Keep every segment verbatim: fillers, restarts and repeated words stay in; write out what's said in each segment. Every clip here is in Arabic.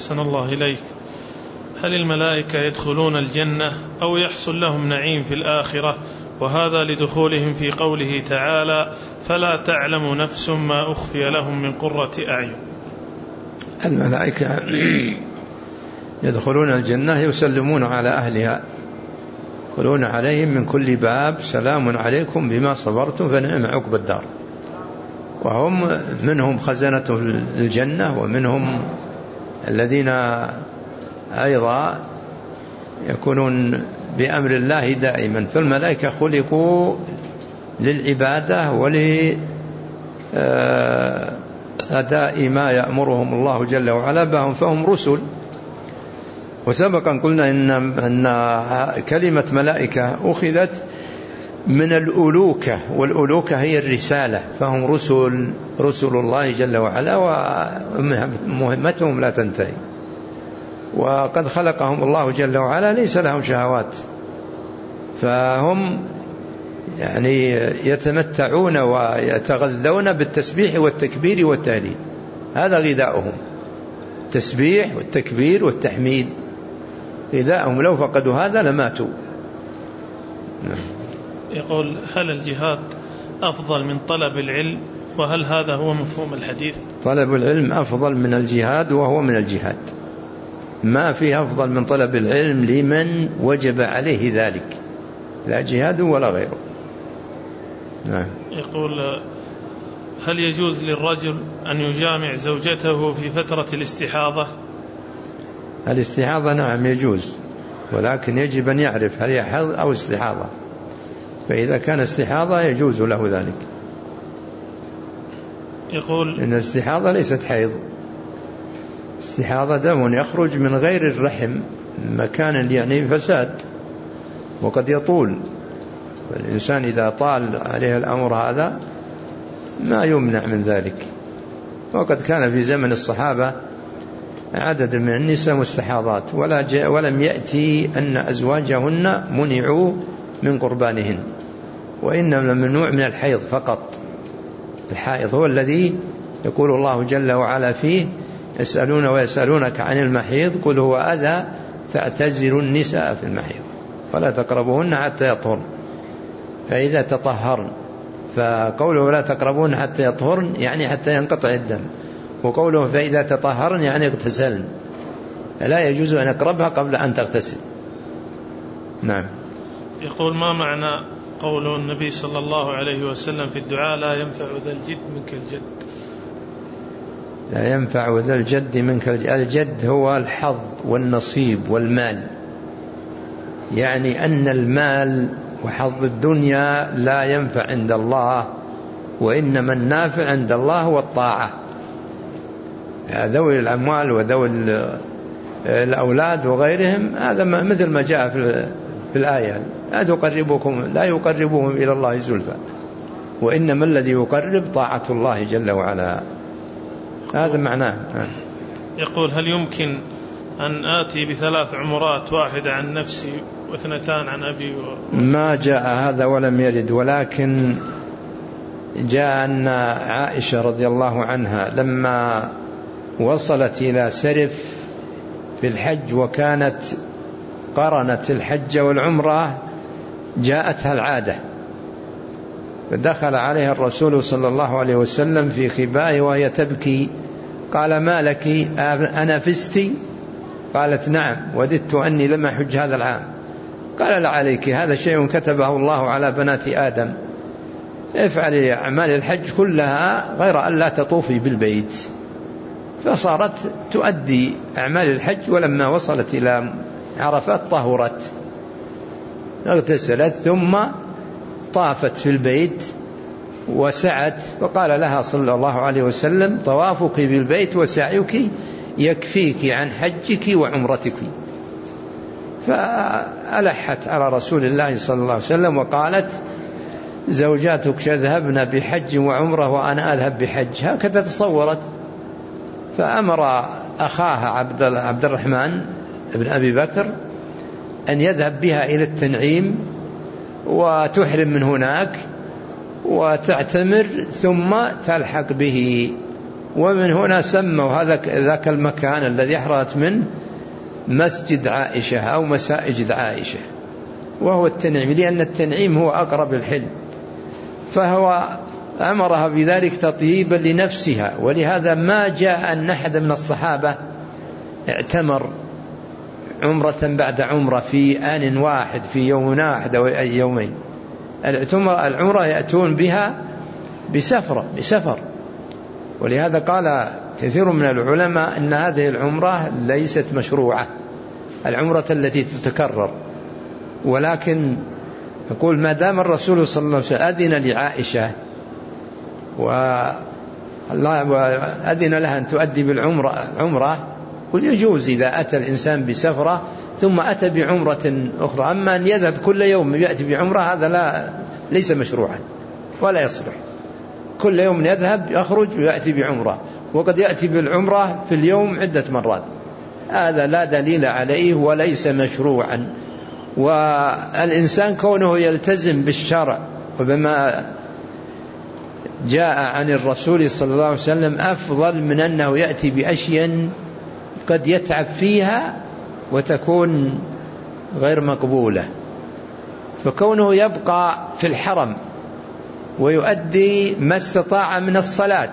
أحسن الله إليك. هل الملائكة يدخلون الجنة أو يحصل لهم نعيم في الآخرة، وهذا لدخولهم في قوله تعالى فلا تعلم نفس ما أخفي لهم من قرة أعين؟ الملائكة يدخلون الجنة يسلمون على أهلها، يدخلون عليهم من كل باب سلام عليكم بما صبرتم فنعم عقبى الدار. وهم منهم خزنة الجنة ومنهم الذين أيضا يكونون بأمر الله دائما. فالملائكة خلقوا للعبادة ولأداء ما يأمرهم الله جل وعلا، فهم رسل. وسبقا قلنا إن, أن كلمة ملائكة أخذت من الألوكة، والألوكة هي الرسالة، فهم رسل رسل الله جل وعلا ومهمتهم لا تنتهي. وقد خلقهم الله جل وعلا ليس لهم شهوات، فهم يعني يتمتعون ويتغذون بالتسبيح والتكبير والتهليل، هذا غذاؤهم، التسبيح والتكبير والتحميد غذاؤهم، لو فقدوا هذا لماتوا. يقول هل الجهاد أفضل من طلب العلم، وهل هذا هو مفهوم الحديث؟ طلب العلم أفضل من الجهاد، وهو من الجهاد، ما فيه أفضل من طلب العلم لمن وجب عليه ذلك، لا جهاد ولا غيره. نعم. يقول هل يجوز للرجل أن يجامع زوجته في فترة الاستحاضة؟ الاستحاضة نعم يجوز، ولكن يجب أن يعرف هل هي حيض أو استحاضة، فإذا كان استحاضة يجوز له ذلك. يقول إن الاستحاضة ليست حيض، استحاضة دم يخرج من غير الرحم مكان يعني فساد، وقد يطول، والإنسان إذا طال عليه الأمر هذا ما يمنع من ذلك. وقد كان في زمن الصحابة عدد من النساء مستحاضات، ولا ولم يأتي أن أزواجهن منعوا من قربانهن، وإنما ممنوع من الحيض فقط. الحائض هو الذي يقول الله جل وعلا فيه يسألون ويسألونك عن المحيض قل هو أذى فاعتزلوا النساء في المحيض ولا تقربوهن حتى يطهرن، فإذا تطهرن، فقوله لا تقربون حتى يطهرن يعني حتى ينقطع الدم، وقوله فإذا تطهرن يعني اغتسلن، لا يجوز أن أقربها قبل أن تغتسل. نعم. يقول ما معنى قول النبي صلى الله عليه وسلم في الدعاء لا ينفع ذا الجد منك الجد؟ لا ينفع ذا الجد منك الجد، الجد هو الحظ والنصيب والمال، يعني أن المال وحظ الدنيا لا ينفع عند الله، وإنما النافع عند الله هو الطاعة. ذوي الأموال وذوي الأولاد وغيرهم هذا مثل ما جاء في الآية لا تقربكم لا يقربهم إلى الله زلفى، وإنما الذي يقرب طاعة الله جل وعلا، هذا معناه. يقول هل يمكن أن آتي بثلاث عمرات، واحدة عن نفسي واثنتان عن أبي و... ما جاء هذا ولم يرد، ولكن جاء أن عائشة رضي الله عنها لما وصلت إلى سرف في الحج وكانت قرنت الحج والعمرة جاءتها العادة، فدخل عليها الرسول صلى الله عليه وسلم في خبائه وهي تبكي، قال ما لك أنا فستي؟ قالت نعم وددت أني لم أحج هذا العام. قال لا عليك، هذا شيء كتبه الله على بنات آدم، افعلي أعمال الحج كلها غير أن لا تطوفي بالبيت. فصارت تؤدي أعمال الحج، ولما وصلت إلى عرفات طهرت اغتسلت ثم طافت في البيت وسعت، فقال لها صلى الله عليه وسلم طوافك بالبيت وسعيك يكفيك عن حجك وعمرتك. فألحت على رسول الله صلى الله عليه وسلم وقالت زوجاتك يذهبن بحج وعمره وأنا أذهب بحج، هكذا تصورت. فأمر أخاها عبد الرحمن بن أبي بكر أن يذهب بها إلى التنعيم وتحرم من هناك وتعتمر ثم تلحق به ومن هنا سموا هذا ذاك المكان الذي أحرقت منه مسجد عائشة أو مساجد عائشة، وهو التنعيم، لأن التنعيم هو أقرب الحل، فهو أمرها بذلك تطييبا لنفسها. ولهذا ما جاء أن أحد من الصحابة اعتمر عمرة بعد عمرة في آن واحد في يوم واحد أو يومين. العمرة يأتون بها بسفر بسفر ولهذا قال كثير من العلماء أن هذه العمرة ليست مشروعة، العمرة التي تتكرر، ولكن يقول ما دام الرسول صلى الله عليه وسلم أذن لعائشة وأذن لها أن تؤدي بالعمرة عمرة، قل يجوز إذا أتى الإنسان بسفرة ثم أتى بعمرة أخرى. أما أن يذهب كل يوم يأتي بعمرة هذا لا ليس مشروعا ولا يصلح. كل يوم يذهب يخرج ويأتي بعمرة، وقد يأتي بالعمرة في اليوم عدة مرات، هذا لا دليل عليه وليس مشروعا. والإنسان كونه يلتزم بالشرع وبما جاء عن الرسول صلى الله عليه وسلم أفضل من أنه يأتي بأشياء قد يتعب فيها وتكون غير مقبولة. فكونه يبقى في الحرم ويؤدي ما استطاع من الصلاة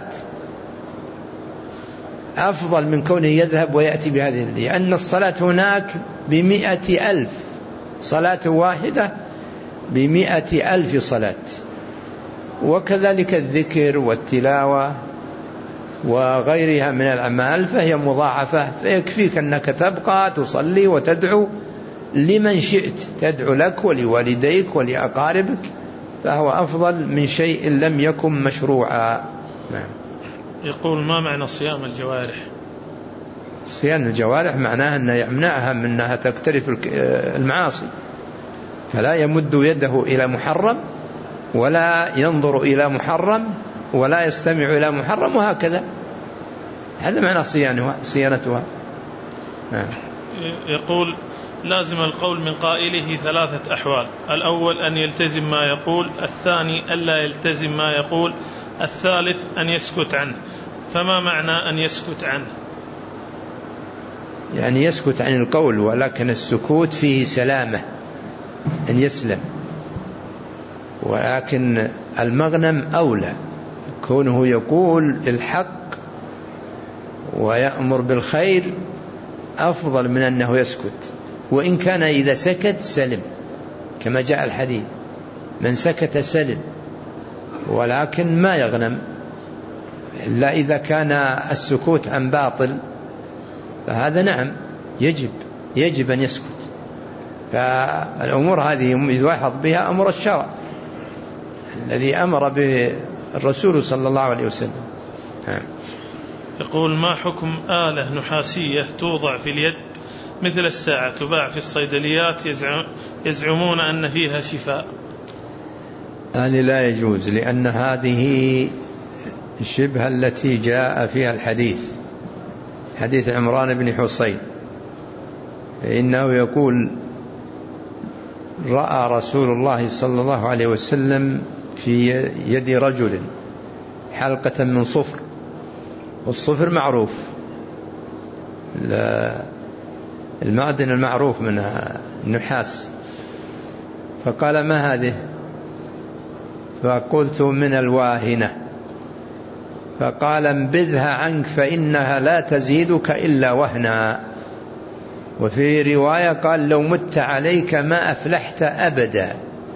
أفضل من كونه يذهب ويأتي بهذه، لأن الصلاة هناك بمئة ألف، صلاة واحدة بمئة ألف صلاة، وكذلك الذكر والتلاوة وغيرها من الأعمال فهي مضاعفة، فيكفيك أنك تبقى تصلي وتدعو لمن شئت، تدعو لك ولوالديك ولأقاربك، فهو أفضل من شيء لم يكن مشروعا. نعم. يقول ما معنى صيام الجوارح؟ صيام الجوارح معناها أن يمنعها من أنها تقترف المعاصي، فلا يمد يده إلى محرم ولا ينظر إلى محرم ولا يستمع إلى محرم، وهكذا. هذا معنى صيانتها صيانتها. نعم. يقول لازم القول من قائله ثلاثة أحوال: الأول أن يلتزم ما يقول، الثاني ألا يلتزم ما يقول، الثالث أن يسكت عنه. فما معنى أن يسكت عنه؟ يعني يسكت عن القول، ولكن السكوت فيه سلامة، أن يسلم، ولكن المغنم أولى، كونه يقول الحق ويأمر بالخير أفضل من أنه يسكت، وإن كان إذا سكت سلم، كما جاء الحديث من سكت سلم، ولكن ما يغنم إلا إذا كان السكوت عن باطل، فهذا نعم يجب يجب أن يسكت. فالأمور هذه يلاحظ بها أمر الشرع الذي أمر به الرسول صلى الله عليه وسلم. يقول ما حكم آلة نحاسية توضع في اليد مثل الساعة تباع في الصيدليات يزعمون أن فيها شفاء؟ هذه لا يجوز، لأن هذه شبه التي جاء فيها الحديث، حديث عمران بن حصين، إنه يقول رأى رسول الله صلى الله عليه وسلم في يد رجل حلقة من صفر، والصفر معروف المعدن المعروف من النحاس، فقال ما هذه؟ فقلت من الواهنة، فقال انبذها عنك فإنها لا تزيدك إلا وهنا. وفي رواية قال لو مت عليك ما أفلحت أبدا.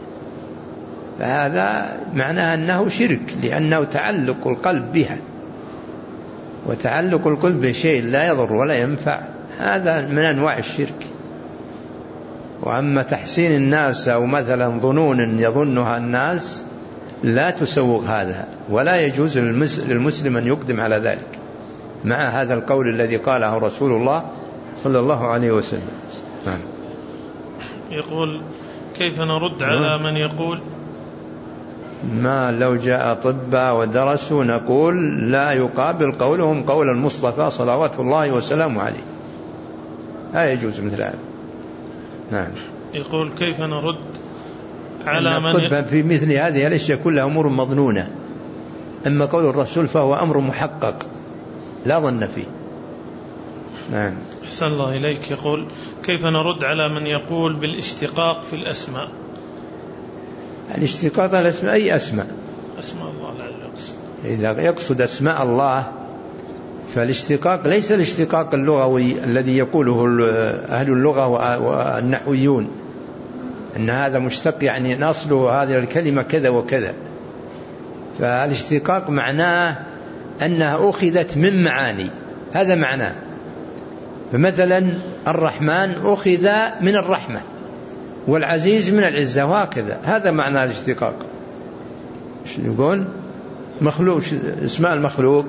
فهذا معناه أنه شرك، لأنه تعلق القلب بها، وتعلق القلب بشيء لا يضر ولا ينفع هذا من أنواع الشرك. وأما تحسين الناس أو مثلا ظنون يظنها الناس لا تسوق هذا، ولا يجوز للمسلم أن يقدم على ذلك، مع هذا القول الذي قاله رسول الله صلى الله عليه وسلم. نعم. يقول كيف نرد على من يقول ما لو جاء طباء ودرسوا نقول لا يقابل قولهم قول المصطفى صلوات الله وسلامه عليه، لا يجوز مثل هذا. نعم. يقول كيف نرد على من الطب في مثل هذه الأشياء كلها أمور مظنونة، أما قول الرسول فهو أمر محقق لا ظن فيه. نعم. أحسن الله إليك. يقول: كيف نرد على من يقول بالاشتقاق في الأسماء؟ الاشتقاق الأسماء أي أسماء؟ أسماء الله لا يقصد. إذا يقصد أسماء الله فالاشتقاق ليس الاشتقاق اللغوي الذي يقوله أهل اللغة والنحويون أن هذا مشتق يعني نصله هذه الكلمة كذا وكذا. فالاشتقاق معناه أنها أخذت من معاني، هذا معناه. فمثلا الرحمن أخذ من الرحمة، والعزيز من العزة، وهكذا. هذا معنى الاشتقاق. شو يقول؟ مخلوق، اسماء المخلوق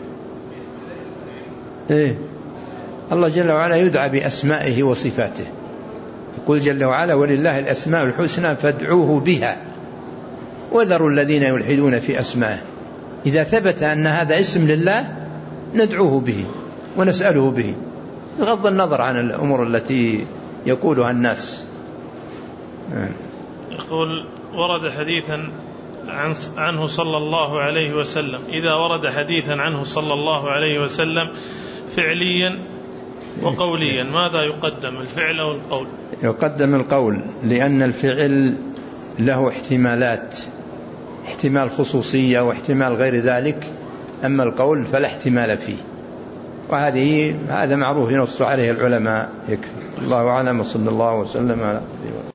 إيه؟ الله جل وعلا يدعى بأسمائه وصفاته. يقول جل وعلا: ولله الأسماء الحسنى فادعوه بها وذروا الذين يلحدون في أسمائه. إذا ثبت أن هذا اسم لله ندعوه به ونسأله به بغض النظر عن الأمور التي يقولها الناس. يقول: ورد حديثا عنه صلى الله عليه وسلم، إذا ورد حديثا عنه صلى الله عليه وسلم فعليا وقوليا ماذا يقدم، الفعل أو القول؟ يقدم القول، لأن الفعل له احتمالات، احتمال خصوصية واحتمال غير ذلك، أما القول فلا احتمال فيه. وهذه هذا معروف ينص عليه العلماء. يكفي. الله أعلم، وصلى الله وسلم على